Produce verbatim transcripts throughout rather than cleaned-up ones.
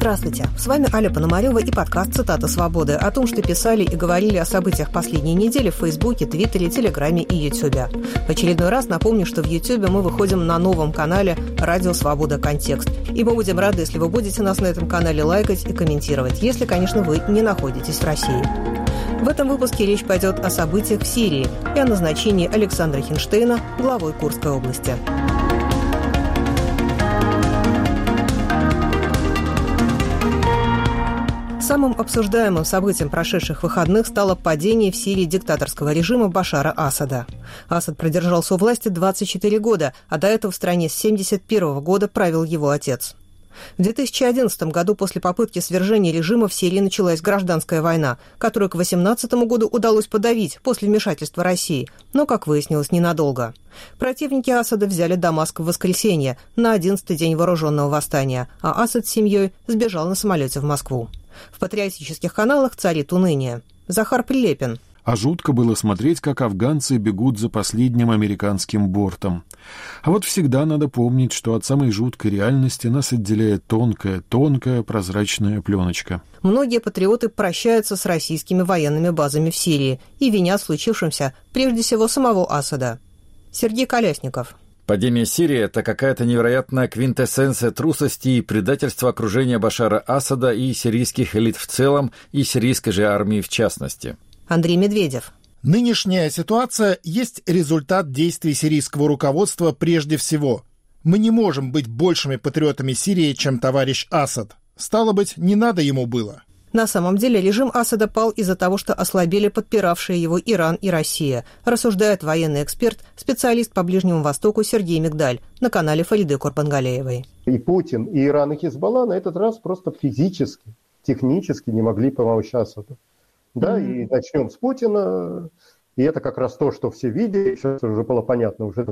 Здравствуйте, с вами Аля Пономарева и подкаст «Цитата свободы» о том, что писали и говорили о событиях последней недели в Фейсбуке, Твиттере, Телеграме и Ютьюбе. В очередной раз напомню, что в Ютьюбе мы выходим на новом канале «Радио Свобода. Контекст». И мы будем рады, если вы будете нас на этом канале лайкать и комментировать, если, конечно, вы не находитесь в России. В этом выпуске речь пойдет о событиях в Сирии и о назначении Александра Хинштейна главой Курской области. Самым обсуждаемым событием прошедших выходных стало падение в Сирии диктаторского режима Башара Асада. Асад продержался у власти двадцать четыре года, а до этого в стране с семьдесят первого года правил его отец. В две тысячи одиннадцатом году после попытки свержения режима в Сирии началась гражданская война, которую к две тысячи восемнадцатому году удалось подавить после вмешательства России, но, как выяснилось, ненадолго. Противники Асада взяли Дамаск в воскресенье, на одиннадцатый день вооруженного восстания, а Асад с семьей сбежал на самолете в Москву. В патриотических каналах царит уныние. Захар Прилепин. А жутко было смотреть, как афганцы бегут за последним американским бортом. А вот всегда надо помнить, что от самой жуткой реальности нас отделяет тонкая, тонкая прозрачная пленочка. Многие патриоты прощаются с российскими военными базами в Сирии и винят в случившемся прежде всего самого Асада. Сергей Колясников. Падение Сирии – это какая-то невероятная квинтэссенция трусости и предательства окружения Башара Асада и сирийских элит в целом, и сирийской же армии в частности. Андрей Медведев. Нынешняя ситуация есть результат действий сирийского руководства прежде всего. Мы не можем быть большими патриотами Сирии, чем товарищ Асад. Стало быть, не надо ему было. На самом деле режим Асада пал из-за того, что ослабели подпиравшие его Иран и Россия, рассуждает военный эксперт, специалист по Ближнему Востоку Сергей Мигдаль на канале Фариды Курбангалеевой. И Путин, и Иран, и Хизбалла на этот раз просто физически, технически не могли помочь Асаду. Да, mm-hmm. И начнем с Путина, и это как раз то, что все видели, сейчас уже было понятно, уже,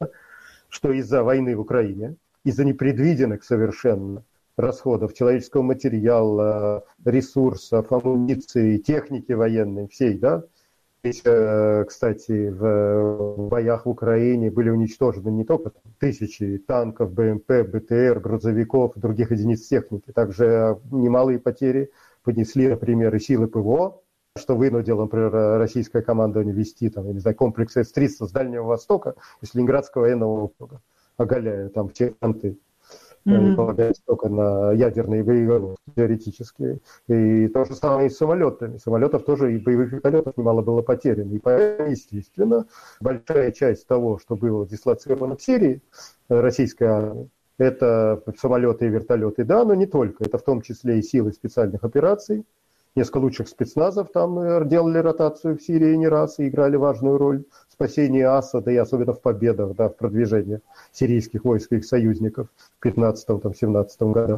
что из-за войны в Украине, из-за непредвиденных совершенно расходов человеческого материала, ресурсов, амуниции, техники военной, всей, да. Ведь, кстати, в боях в Украине были уничтожены не только тысячи танков, БМП, БТР, грузовиков, других единиц техники, также немалые потери понесли, например, и силы ПВО, что вынудило, например, российское командование вести, там, я не знаю, комплекс эс триста с Дальнего Востока из Ленинградского военного округа, оголяя там все фронты. Они полагаются только на ядерные боеголовки, теоретически. И то же самое и с самолетами. Самолетов тоже и боевых вертолетов немало было потеряно. И поэтому, естественно, большая часть того, что было дислоцировано в Сирии, российской армии, это самолеты и вертолеты, да, но не только. Это в том числе и силы специальных операций. Несколько лучших спецназов там делали ротацию в Сирии не раз и играли важную роль в спасении Асада и особенно в победах, да, в продвижении сирийских войск и их союзников в пятнадцатом-семнадцатом годах.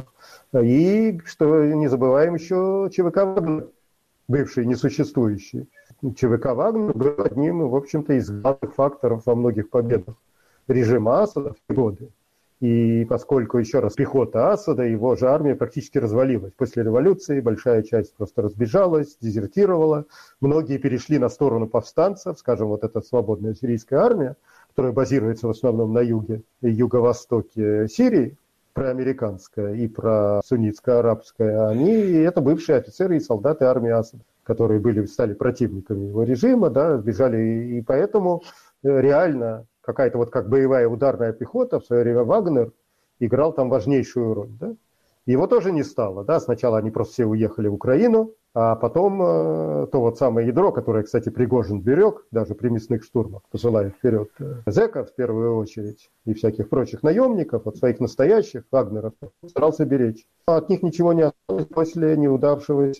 И, что не забываем, еще ЧВК «Вагнер», бывший несуществующий. ЧВК «Вагнер» был одним, в общем-то, из главных факторов во многих победах режима Асада в те годы. И поскольку, еще раз, пехота Асада, его же армия практически развалилась. После революции большая часть просто разбежалась, дезертировала. Многие перешли на сторону повстанцев, скажем, вот эта свободная сирийская армия, которая базируется в основном на юге и юго-востоке Сирии, проамериканская и просуннитско-арабская, они, это бывшие офицеры и солдаты армии Асада, которые были, стали противниками его режима, да, сбежали, и поэтому реально какая-то вот как боевая ударная пехота, в свое время Вагнер играл там важнейшую роль. Да? Его тоже не стало. Да? Сначала они просто все уехали в Украину, а потом э, то вот самое ядро, которое, кстати, Пригожин берег, даже при мясных штурмах, посылая вперед э, зэков в первую очередь и всяких прочих наемников, от своих настоящих Вагнеров, старался беречь. А от них ничего не осталось после неудавшегося.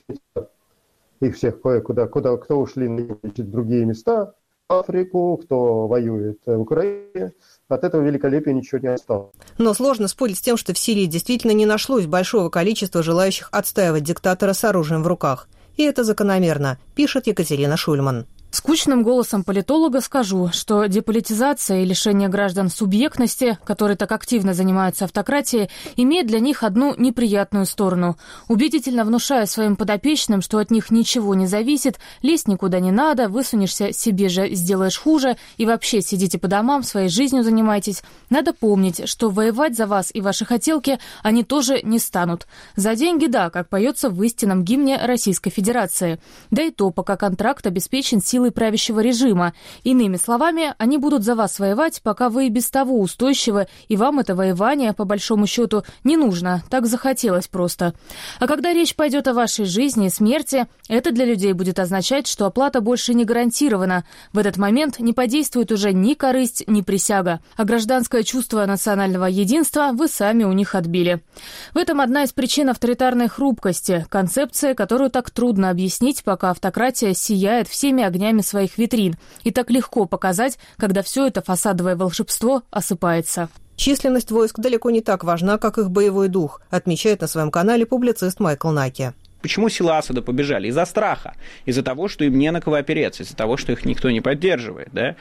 Их всех кое-куда, куда, кто ушли на другие места, Африку, кто воюет в Украине, от этого великолепия ничего не осталось. Но сложно спорить с тем, что в Сирии действительно не нашлось большого количества желающих отстаивать диктатора с оружием в руках. И это закономерно, пишет Екатерина Шульман. Скучным голосом политолога скажу, что деполитизация и лишение граждан субъектности, которые так активно занимаются автократией, имеет для них одну неприятную сторону. Убедительно внушая своим подопечным, что от них ничего не зависит, лезть никуда не надо, высунешься, себе же сделаешь хуже, и вообще сидите по домам, своей жизнью занимайтесь. Надо помнить, что воевать за вас и ваши хотелки они тоже не станут. За деньги, да, как поется в истинном гимне Российской Федерации. Да и то, пока контракт обеспечен силой правящего режима. Иными словами, они будут за вас воевать, пока вы и без того устойчивы, и вам это воевание, по большому счету, не нужно, так захотелось просто. А когда речь пойдет о вашей жизни и смерти, это для людей будет означать, что оплата больше не гарантирована. В этот момент не подействует уже ни корысть, ни присяга. А гражданское чувство национального единства вы сами у них отбили. В этом одна из причин авторитарной хрупкости, концепция, которую так трудно объяснить, пока автократия сияет всеми огнями своих витрин, и так легко показать, когда все это фасадовое волшебство осыпается. Численность войск далеко не так важна, как их боевой дух, отмечает на своем канале публицист Майкл Наки. Почему силы Асада побежали? Из-за страха, из-за того, что им не на кого опереться, из-за того, что их никто не поддерживает. Да?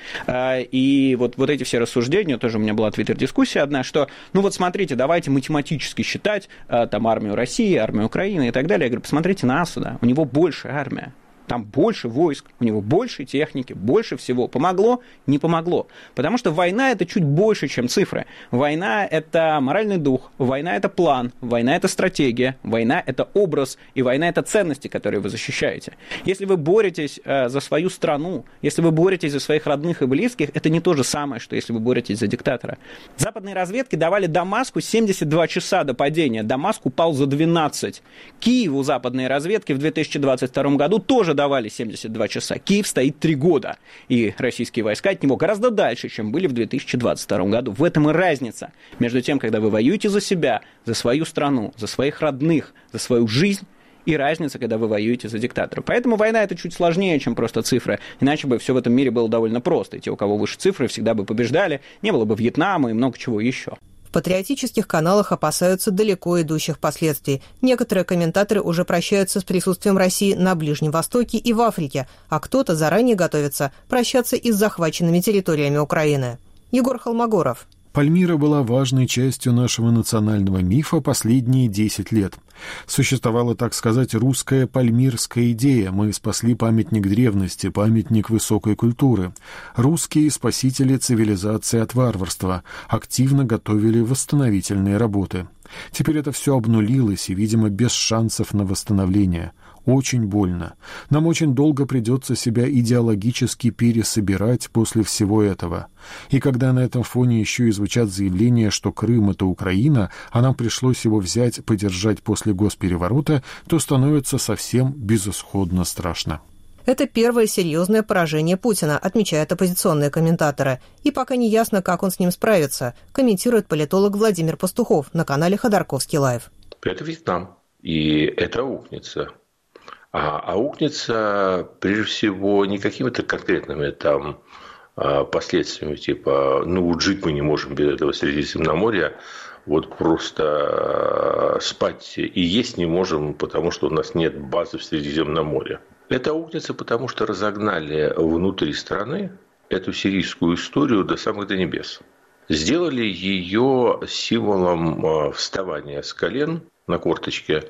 И вот, вот эти все рассуждения, тоже у меня была твиттер-дискуссия одна, что, ну вот смотрите, давайте математически считать там армию России, армию Украины и так далее. Я говорю, посмотрите на Асада, у него больше армия. Там больше войск, у него больше техники, больше всего. Помогло? Не помогло. Потому что война – это чуть больше, чем цифры. Война – это моральный дух, война – это план, война – это стратегия, война – это образ, и война – это ценности, которые вы защищаете. Если вы боретесь э, за свою страну, если вы боретесь за своих родных и близких, это не то же самое, что если вы боретесь за диктатора. Западные разведки давали Дамаску семьдесят два часа до падения. Дамаск упал за двенадцать. Киеву западные разведки в две тысячи двадцать втором году тоже давали семьдесят два часа. Киев стоит три года, и российские войска от него гораздо дальше, чем были в две тысячи двадцать втором году. В этом и разница между тем, когда вы воюете за себя, за свою страну, за своих родных, за свою жизнь, и разница, когда вы воюете за диктатора. Поэтому война – это чуть сложнее, чем просто цифры. Иначе бы все в этом мире было довольно просто. И те, у кого выше цифры, всегда бы побеждали. Не было бы Вьетнама и много чего еще. В патриотических каналах опасаются далеко идущих последствий. Некоторые комментаторы уже прощаются с присутствием России на Ближнем Востоке и в Африке, а кто-то заранее готовится прощаться и с захваченными территориями Украины. Егор Холмогоров. Пальмира была важной частью нашего национального мифа последние десять лет. Существовала, так сказать, русская пальмирская идея. Мы спасли памятник древности, памятник высокой культуры. Русские спасители цивилизации от варварства активно готовили восстановительные работы. Теперь это все обнулилось и, видимо, без шансов на восстановление. Очень больно. Нам очень долго придется себя идеологически пересобирать после всего этого. И когда на этом фоне еще и звучат заявления, что Крым — это Украина, а нам пришлось его взять, подержать после госпереворота, то становится совсем безысходно страшно. Это первое серьезное поражение Путина, отмечают оппозиционные комментаторы. И пока не ясно, как он с ним справится, комментирует политолог Владимир Пастухов на канале Ходорковский лайв. Это Вьетнам. И это аукнется. А аукнется, прежде всего, не какими-то конкретными там последствиями, типа, ну, вот жить мы не можем без этого Средиземноморья, вот просто спать и есть не можем, потому что у нас нет базы в Средиземном море. Это аукнется, потому что разогнали внутри страны эту сирийскую историю до самых до небес. Сделали ее символом вставания с колен на корточке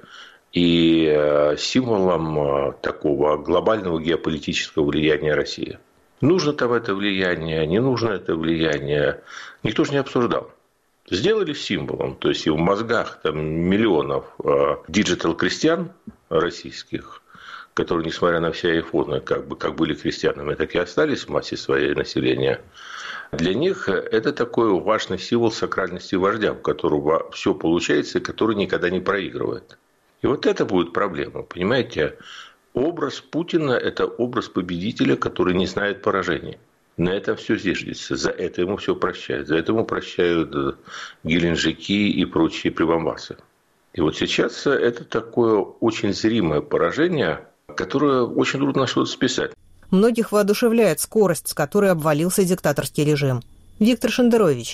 и символом такого глобального геополитического влияния России. Нужно там это влияние, не нужно это влияние, никто же не обсуждал. Сделали символом, то есть и в мозгах там, миллионов диджитал-крестьян российских, которые, несмотря на все айфоны, как бы как были крестьянами, так и остались в массе своей населения. Для них это такой важный символ сакральности вождя, у которого все получается и который никогда не проигрывает. И вот это будет проблема, понимаете? Образ Путина – это образ победителя, который не знает поражений. На этом все зиждется, за это ему все прощают, за это ему прощают Геленджики и прочие прибамбасы. И вот сейчас это такое очень зримое поражение, которое очень трудно на что-то списать. Многих воодушевляет скорость, с которой обвалился диктаторский режим. Виктор Шендерович.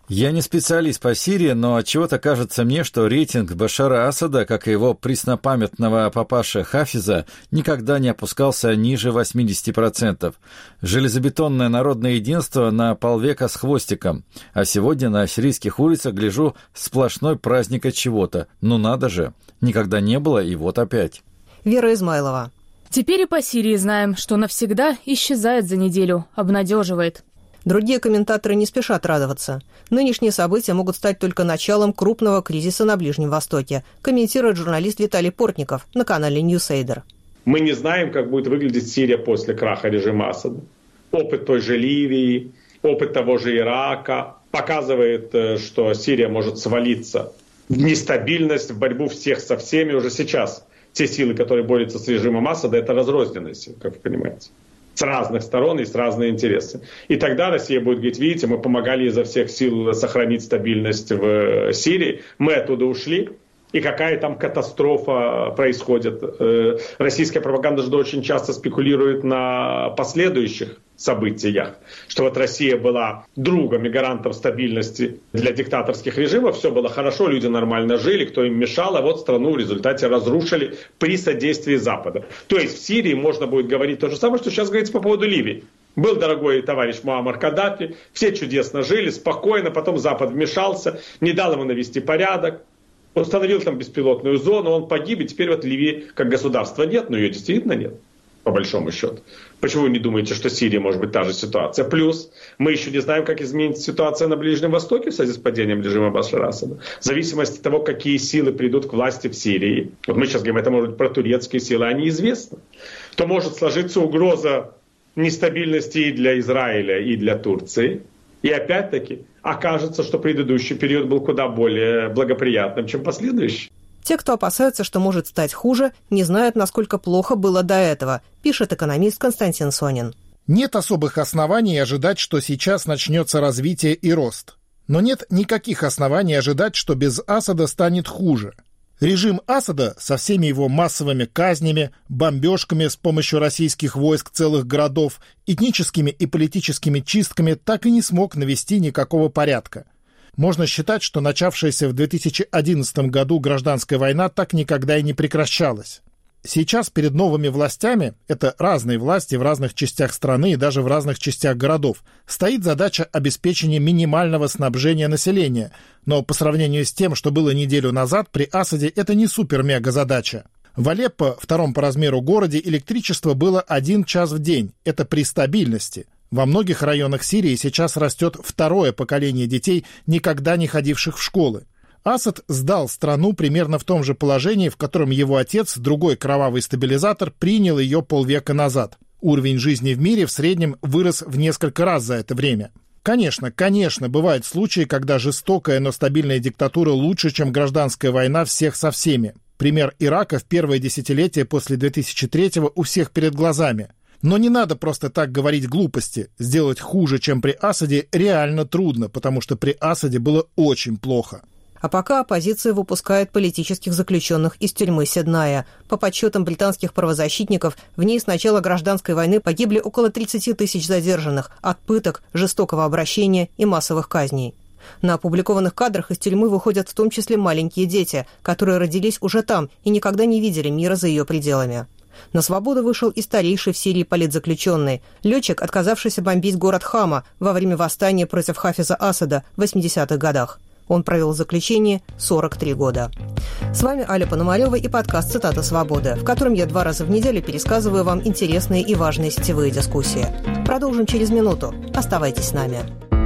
Я не специалист по Сирии, но отчего-то кажется мне, что рейтинг Башара Асада, как и его преснопамятного папаша Хафиза, никогда не опускался ниже восемьдесят процентов. Железобетонное народное единство на полвека с хвостиком. А сегодня на сирийских улицах гляжу сплошной праздник от чего-то. Ну надо же, никогда не было, и вот опять. Вера Измайлова. Теперь и по Сирии знаем, что навсегда исчезает за неделю, обнадеживает. Другие комментаторы не спешат радоваться. Нынешние события могут стать только началом крупного кризиса на Ближнем Востоке, комментирует журналист Виталий Портников на канале Ньюсейдер. Мы не знаем, как будет выглядеть Сирия после краха режима Асада. Опыт той же Ливии, опыт того же Ирака показывает, что Сирия может свалиться в нестабильность, в борьбу всех со всеми уже сейчас. Те силы, которые борются с режимом Асада, это разрозненные силы, как вы понимаете. С разных сторон, есть разные интересы. И тогда Россия будет говорить, видите, мы помогали изо всех сил сохранить стабильность в Сирии, мы оттуда ушли, и какая там катастрофа происходит. Российская пропаганда же очень часто спекулирует на последующих событиях, что вот Россия была другом и гарантом стабильности для диктаторских режимов, все было хорошо, люди нормально жили, кто им мешал, а вот страну в результате разрушили при содействии Запада. То есть в Сирии можно будет говорить то же самое, что сейчас говорится по поводу Ливии. Был дорогой товарищ Муаммар Каддафи, все чудесно жили, спокойно, потом Запад вмешался, не дал ему навести порядок, установил там беспилотную зону, он погиб, и теперь вот Ливии как государства нет, но ее действительно нет, по большому счету. Почему вы не думаете, что Сирия может быть та же ситуация? Плюс мы еще не знаем, как изменится ситуация на Ближнем Востоке в связи с падением режима Башара Асада. В зависимости от того, какие силы придут к власти в Сирии, вот мы сейчас говорим, это может быть про турецкие силы, они известны, то может сложиться угроза нестабильности и для Израиля, и для Турции. И опять-таки окажется, что предыдущий период был куда более благоприятным, чем последующий. Те, кто опасаются, что может стать хуже, не знают, насколько плохо было до этого, пишет экономист Константин Сонин. Нет особых оснований ожидать, что сейчас начнется развитие и рост. Но нет никаких оснований ожидать, что без Асада станет хуже. Режим Асада со всеми его массовыми казнями, бомбежками с помощью российских войск целых городов, этническими и политическими чистками так и не смог навести никакого порядка. Можно считать, что начавшаяся в две тысячи одиннадцатом году гражданская война так никогда и не прекращалась. Сейчас перед новыми властями, это разные власти в разных частях страны и даже в разных частях городов, стоит задача обеспечения минимального снабжения населения, но по сравнению с тем, что было неделю назад, при Асаде это не супер-мега-задача. В Алеппо, втором по размеру городе, электричество было один час в день, это при стабильности. Во многих районах Сирии сейчас растет второе поколение детей, никогда не ходивших в школы. Асад сдал страну примерно в том же положении, в котором его отец, другой кровавый стабилизатор, принял ее полвека назад. Уровень жизни в мире в среднем вырос в несколько раз за это время. Конечно, конечно, бывают случаи, когда жестокая, но стабильная диктатура лучше, чем гражданская война всех со всеми. Пример Ирака в первое десятилетие после две тысячи третьего у всех перед глазами. Но не надо просто так говорить глупости. Сделать хуже, чем при Асаде, реально трудно, потому что при Асаде было очень плохо. А пока оппозиция выпускает политических заключенных из тюрьмы Седная. По подсчетам британских правозащитников, в ней с начала гражданской войны погибли около тридцать тысяч задержанных от пыток, жестокого обращения и массовых казней. На опубликованных кадрах из тюрьмы выходят в том числе маленькие дети, которые родились уже там и никогда не видели мира за ее пределами. На свободу вышел и старейший в Сирии политзаключенный, летчик, отказавшийся бомбить город Хама во время восстания против Хафиза Асада в восьмидесятых годах. Он провел в заключении сорок три года. С вами Аля Пономарева и подкаст «Цитата свободы», в котором я два раза в неделю пересказываю вам интересные и важные сетевые дискуссии. Продолжим через минуту. Оставайтесь с нами.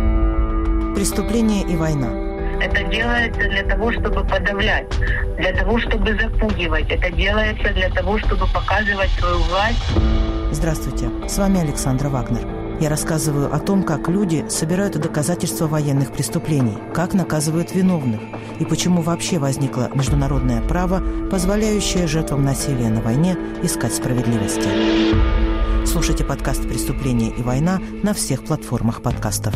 Преступление и война. Это делается для того, чтобы подавлять, для того, чтобы запугивать. Это делается для того, чтобы показывать свою власть. Здравствуйте, с вами Александра Вагнер. Я рассказываю о том, как люди собирают доказательства военных преступлений, как наказывают виновных и почему вообще возникло международное право, позволяющее жертвам насилия на войне искать справедливости. Слушайте подкаст «Преступление и война» на всех платформах подкастов.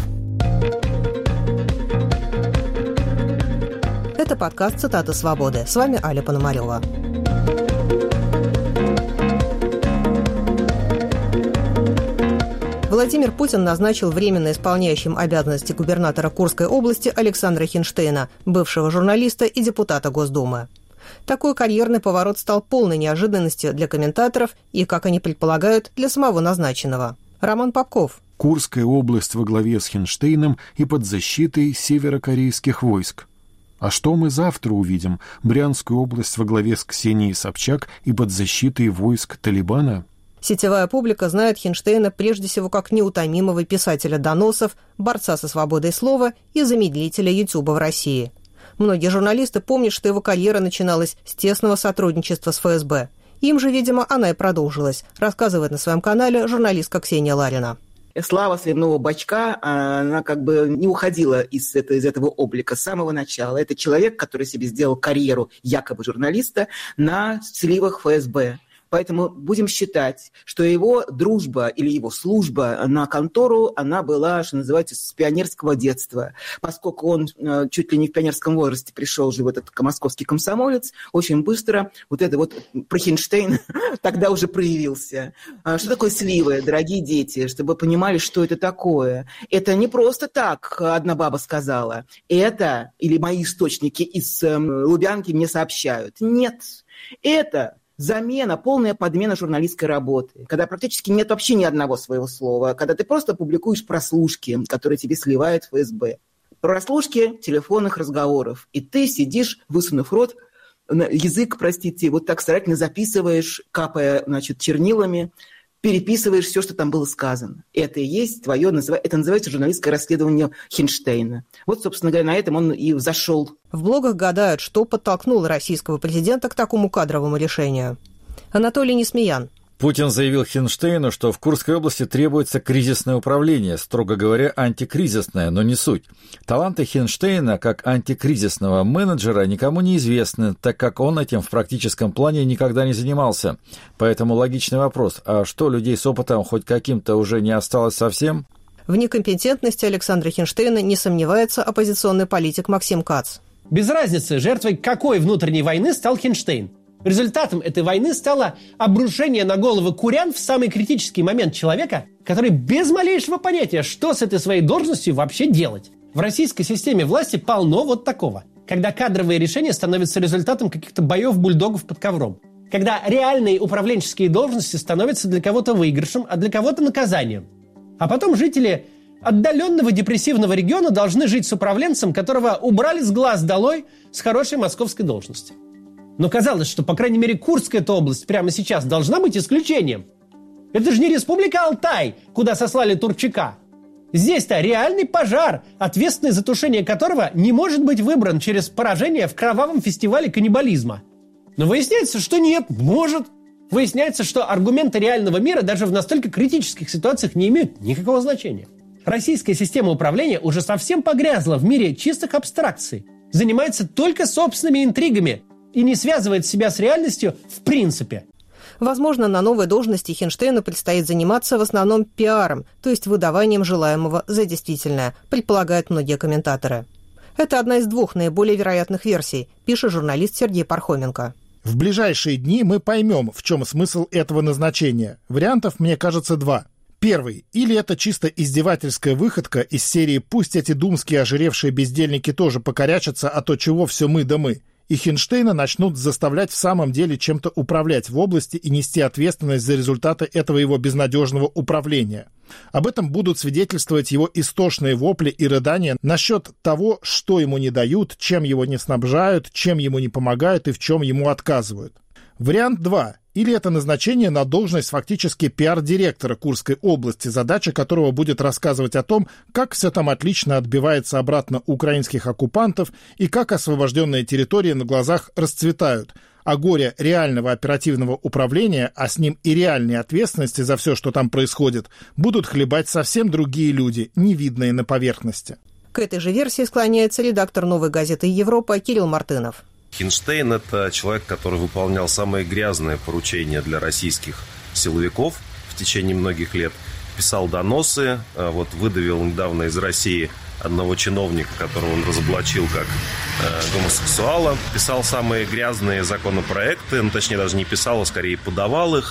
Это подкаст «Цитата свободы». С вами Аля Пономарева. В Владимир Путин назначил временно исполняющим обязанности губернатора Курской области Александра Хинштейна, бывшего журналиста и депутата Госдумы. Такой карьерный поворот стал полной неожиданностью для комментаторов и, как они предполагают, для самого назначенного. Роман Попков. Курская область во главе с Хинштейном и под защитой северокорейских войск. А что мы завтра увидим? Брянскую область во главе с Ксенией Собчак и под защитой войск Талибана? Сетевая публика знает Хинштейна прежде всего как неутомимого писателя доносов, борца со свободой слова и замедлителя Ютуба в России. Многие журналисты помнят, что его карьера начиналась с тесного сотрудничества с эф эс бэ. Им же, видимо, она и продолжилась, рассказывает на своем канале журналистка Ксения Ларина. Слава сливного бачка, она как бы не уходила из этого, из этого облика с самого начала. Это человек, который себе сделал карьеру якобы журналиста на сливах эф эс бэ. Поэтому будем считать, что его дружба или его служба на контору, она была, что называется, с пионерского детства. Поскольку он э, чуть ли не в пионерском возрасте пришел же в этот московский комсомолец, очень быстро вот это вот про Хинштейна тогда уже проявился. А что такое сливы, дорогие дети? Чтобы вы понимали, что это такое. Это не просто так одна баба сказала. Это, или мои источники из э, Лубянки мне сообщают. Нет, это... замена, полная подмена журналистской работы, когда практически нет вообще ни одного своего слова, когда ты просто публикуешь прослушки, которые тебе сливает эф эс бэ. Прослушки телефонных разговоров. И ты сидишь, высунув рот, язык, простите, вот так старательно записываешь, капая, значит, чернилами, переписываешь все, что там было сказано. Это и есть твое, это называется журналистское расследование Хинштейна. Вот, собственно говоря, на этом он и взошел. В блогах гадают, что подтолкнуло российского президента к такому кадровому решению. Анатолий Несмеян. Путин заявил Хинштейну, что в Курской области требуется кризисное управление, строго говоря, антикризисное, но не суть. Таланты Хинштейна как антикризисного менеджера никому не известны, так как он этим в практическом плане никогда не занимался. Поэтому логичный вопрос, а что, людей с опытом хоть каким-то уже не осталось совсем? В некомпетентности Александра Хинштейна не сомневается оппозиционный политик Максим Кац. Без разницы, жертвой какой внутренней войны стал Хинштейн. Результатом этой войны стало обрушение на головы курян в самый критический момент человека, который без малейшего понятия, что с этой своей должностью вообще делать. В российской системе власти полно вот такого, когда кадровые решения становятся результатом каких-то боев бульдогов под ковром. Когда реальные управленческие должности становятся для кого-то выигрышем, а для кого-то наказанием. А потом жители отдаленного депрессивного региона должны жить с управленцем, которого убрали с глаз долой с хорошей московской должности. Но казалось, что, по крайней мере, Курская область прямо сейчас должна быть исключением. Это же не республика Алтай, куда сослали Турчака. Здесь-то реальный пожар, ответственный за тушение которого не может быть выбран через поражение в кровавом фестивале каннибализма. Но выясняется, что нет, может. Выясняется, что аргументы реального мира даже в настолько критических ситуациях не имеют никакого значения. Российская система управления уже совсем погрязла в мире чистых абстракций, занимается только собственными интригами и не связывает себя с реальностью в принципе. Возможно, на новой должности Хинштейну предстоит заниматься в основном пиаром, то есть выдаванием желаемого за действительное, предполагают многие комментаторы. Это одна из двух наиболее вероятных версий, пишет журналист Сергей Пархоменко. В ближайшие дни мы поймем, в чем смысл этого назначения. Вариантов, мне кажется, два. Первый. Или это чисто издевательская выходка из серии «Пусть эти думские ожиревшие бездельники тоже покорячатся, а то чего все мы да мы». И Хинштейна начнут заставлять в самом деле чем-то управлять в области и нести ответственность за результаты этого его безнадежного управления. Об этом будут свидетельствовать его истошные вопли и рыдания насчет того, что ему не дают, чем его не снабжают, чем ему не помогают и в чем ему отказывают. Вариант два. Или это назначение на должность фактически пиар-директора Курской области, задача которого будет рассказывать о том, как все там отлично отбивается обратно у украинских оккупантов и как освобожденные территории на глазах расцветают. А горе реального оперативного управления, а с ним и реальной ответственности за все, что там происходит, будут хлебать совсем другие люди, не видные на поверхности. К этой же версии склоняется редактор «Новой газеты Европа» Кирилл Мартынов. Хинштейн – это человек, который выполнял самые грязные поручения для российских силовиков в течение многих лет. Писал доносы, вот выдавил недавно из России одного чиновника, которого он разоблачил как э, гомосексуала. Писал самые грязные законопроекты, ну, точнее, даже не писал, а скорее подавал их.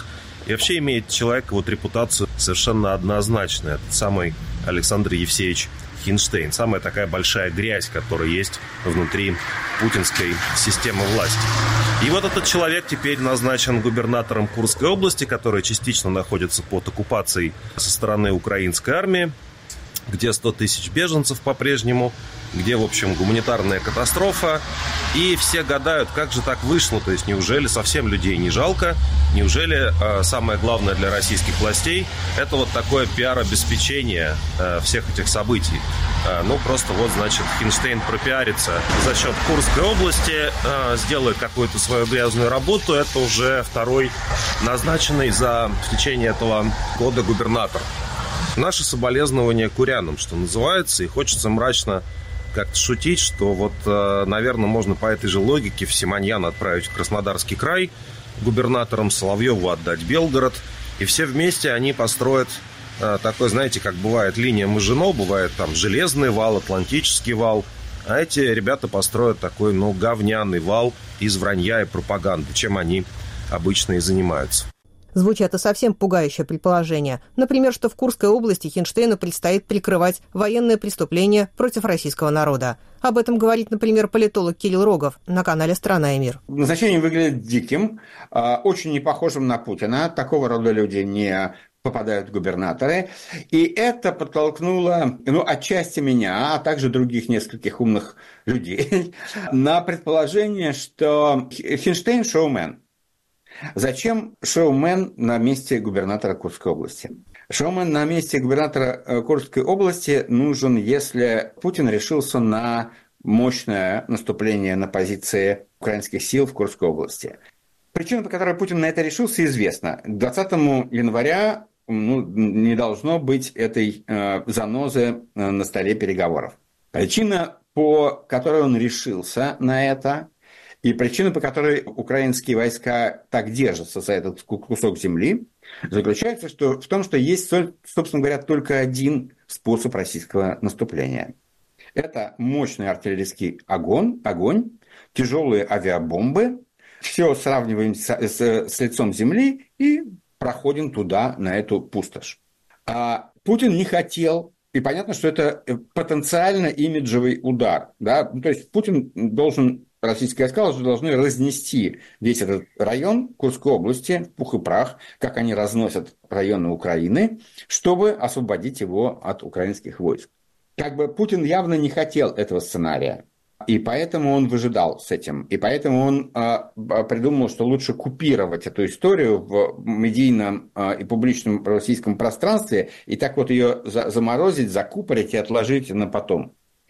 И вообще имеет человек вот репутацию совершенно однозначную. Это самый Александр Евсеевич Хинштейн. Самая такая большая грязь, которая есть внутри путинской системы власти. И вот этот человек теперь назначен губернатором Курской области, которая частично находится под оккупацией со стороны украинской армии, где сто тысяч беженцев по-прежнему, где, в общем, гуманитарная катастрофа. И все гадают, как же так вышло. То есть неужели совсем людей не жалко? Неужели э, самое главное для российских властей – это вот такое пиар-обеспечение э, всех этих событий? Э, ну, просто вот, значит, Хинштейн пропиарится за счет Курской области, э, сделает какую-то свою грязную работу. Это уже второй назначенный за в течение этого года губернатор. Наши соболезнования курянам, что называется, и хочется мрачно как-то шутить, что вот, наверное, можно по этой же логике Симоньяна отправить в Краснодарский край, губернатором Соловьеву отдать Белгород, и все вместе они построят такой, знаете, как бывает линия Мажино, бывает там Железный вал, Атлантический вал, а эти ребята построят такой, ну, говняный вал из вранья и пропаганды, чем они обычно и занимаются. Звучат и совсем пугающее предположение. Например, что в Курской области Хинштейну предстоит прикрывать военные преступления против российского народа. Об этом говорит, например, политолог Кирилл Рогов на канале «Страна и мир». Назначение выглядит диким, очень не похожим на Путина. Такого рода люди не попадают в губернаторы. И это подтолкнуло, ну, отчасти меня, а также других нескольких умных людей на предположение, что Хинштейн – шоумен. Зачем шоумен на месте губернатора Курской области? Шоумен на месте губернатора Курской области нужен, если Путин решился на мощное наступление на позиции украинских сил в Курской области. Причина, по которой Путин на это решился, известна. двадцатого января ну, не должно быть этой э, занозы на столе переговоров. Причина, по которой он решился на это, и причина, по которой украинские войска так держатся за этот кусок земли, заключается что, в том, что есть, собственно говоря, только один способ российского наступления. Это мощный артиллерийский огонь, огонь тяжелые авиабомбы. Все сравниваем с, с, с лицом земли и проходим туда, на эту пустошь. А Путин не хотел, и понятно, что это потенциально имиджевый удар. Да? То есть Путин должен... Российские войска уже должны разнести весь этот район Курской области в пух и прах, как они разносят районы Украины, чтобы освободить его от украинских войск. Как бы Путин явно не хотел этого сценария, и поэтому он выжидал с этим. И поэтому он э, придумал, что лучше купировать эту историю в медийном э, и публичном российском пространстве, и так вот ее за- заморозить, закупорить и отложить на потом.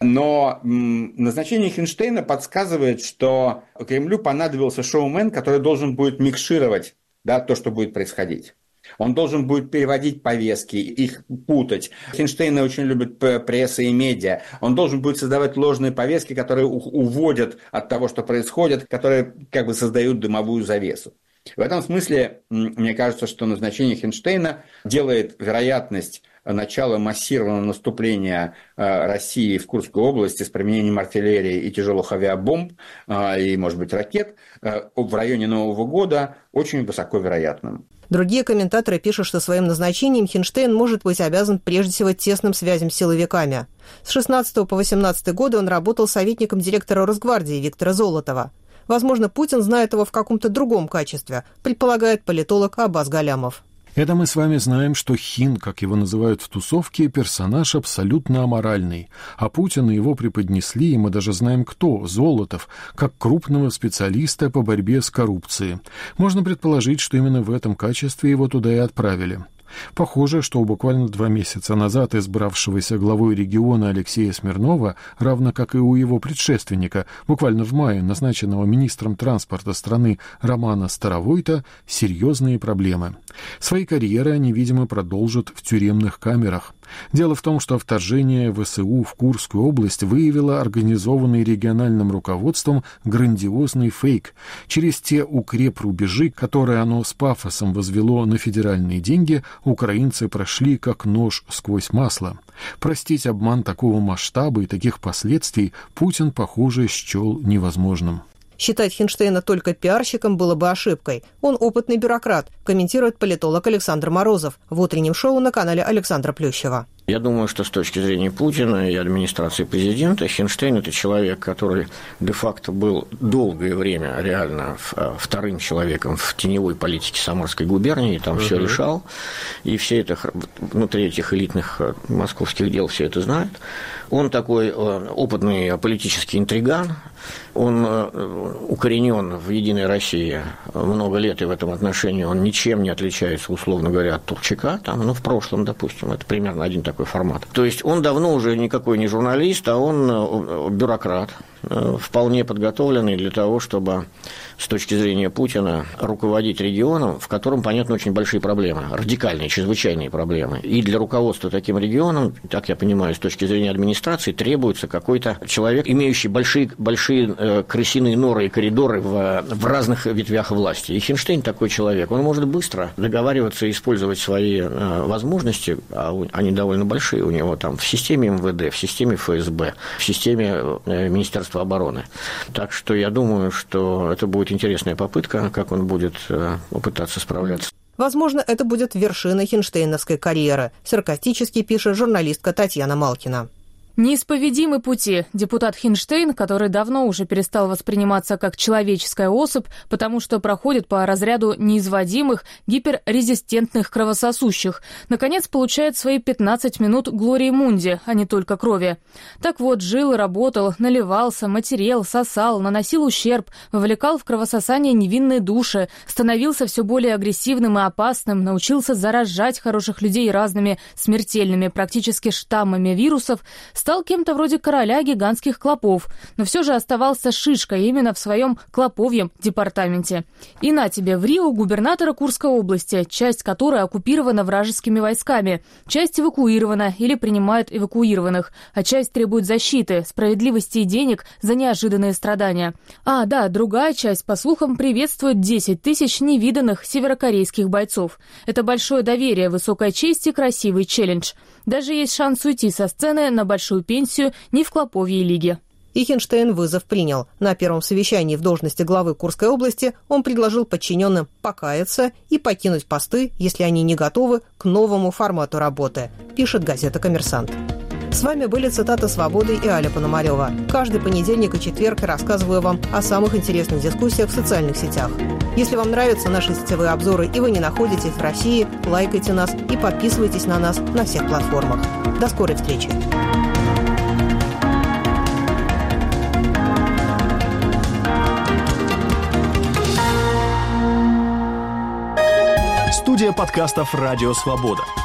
Но назначение Хинштейна подсказывает, что Кремлю понадобился шоумен, который должен будет микшировать, да, то, что будет происходить. Он должен будет переводить повестки, их путать. Хинштейна очень любят пресса и медиа. Он должен будет создавать ложные повестки, которые уводят от того, что происходит, которые как бы создают дымовую завесу. В этом смысле, мне кажется, что назначение Хинштейна делает вероятность начала массированного наступления России в Курской области с применением артиллерии и тяжелых авиабомб и, может быть, ракет в районе Нового года очень высоко вероятным. Другие комментаторы пишут, что своим назначением Хинштейн может быть обязан прежде всего тесным связям с силовиками. С шестнадцатого по восемнадцатый годы он работал советником директора Росгвардии Виктора Золотова. Возможно, Путин знает его в каком-то другом качестве, предполагает политолог Аббас Галямов. Это мы с вами знаем, что Хин, как его называют в тусовке, персонаж абсолютно аморальный, а Путина его преподнесли, и мы даже знаем кто, Золотов, как крупного специалиста по борьбе с коррупцией. Можно предположить, что именно в этом качестве его туда и отправили. Похоже, что буквально два месяца назад избравшегося главой региона Алексея Смирнова, равно как и у его предшественника, буквально в мае назначенного министром транспорта страны Романа Старовойта, серьезные проблемы. Свои карьеры они, видимо, продолжат в тюремных камерах. Дело в том, что вторжение ВСУ в Курскую область выявило организованный региональным руководством грандиозный фейк. Через те укрепрубежи, которые оно с пафосом возвело на федеральные деньги, украинцы прошли как нож сквозь масло. Простить обман такого масштаба и таких последствий Путин, похоже, счел невозможным. Считать Хинштейна только пиарщиком было бы ошибкой. Он опытный бюрократ, комментирует политолог Александр Морозов в утреннем шоу на канале Александра Плющева. Я думаю, что с точки зрения Путина и администрации президента, Хинштейн – это человек, который де-факто был долгое время реально вторым человеком в теневой политике Самарской губернии, там uh-huh. все решал, и все это, внутри этих элитных московских дел все это знают. Он такой опытный политический интриган, он укоренен в «Единой России» много лет, и в этом отношении он ничем не отличается, условно говоря, от Турчака, там, ну, в прошлом, допустим, это примерно один такой формат. То есть он давно уже никакой не журналист, а он бюрократ, вполне подготовленный для того, чтобы с точки зрения Путина руководить регионом, в котором, понятно, очень большие проблемы, радикальные, чрезвычайные проблемы. И для руководства таким регионом, так я понимаю, с точки зрения администрации, требуется какой-то человек, имеющий большие, большие э, крысиные норы и коридоры в, в разных ветвях власти. И Хинштейн такой человек. Он может быстро договариваться и использовать свои э, возможности, а у, они довольно большие у него там в системе эм вэ дэ, в системе эф эс бэ, в системе э, Министерства обороны. Так что я думаю, что это будет интересная попытка, как он будет э, попытаться справляться. Возможно, это будет вершина хинштейновской карьеры, саркастически пишет журналистка Татьяна Малкина. Неисповедимы пути. Депутат Хинштейн, который давно уже перестал восприниматься как человеческая особь, потому что проходит по разряду неизводимых, гиперрезистентных кровососущих, наконец получает свои пятнадцать минут глории мунди, а не только крови. Так вот, жил, работал, наливался, матерел, сосал, наносил ущерб, вовлекал в кровососание невинные души, становился все более агрессивным и опасным, научился заражать хороших людей разными смертельными практически штаммами вирусов, стал кем-то вроде короля гигантских клопов, но все же оставался шишкой именно в своем клоповьем департаменте. И на тебе, в Рио губернатора Курской области, часть которой оккупирована вражескими войсками, часть эвакуирована или принимает эвакуированных, а часть требует защиты, справедливости и денег за неожиданные страдания. А, да, другая часть, по слухам, приветствует десять тысяч невиданных северокорейских бойцов. Это большое доверие, высокая честь и красивый челлендж. Даже есть шанс уйти со сцены на большую пенсию не в клоповьей лиге. И Хинштейн вызов принял. На первом совещании в должности главы Курской области он предложил подчиненным покаяться и покинуть посты, если они не готовы к новому формату работы, пишет газета «Коммерсант». С вами были цитаты «Свободы» и Аля Пономарева. Каждый понедельник и четверг рассказываю вам о самых интересных дискуссиях в социальных сетях. Если вам нравятся наши сетевые обзоры и вы не находитесь в России, лайкайте нас и подписывайтесь на нас на всех платформах. До скорой встречи! Студия подкастов «Радио Свобода».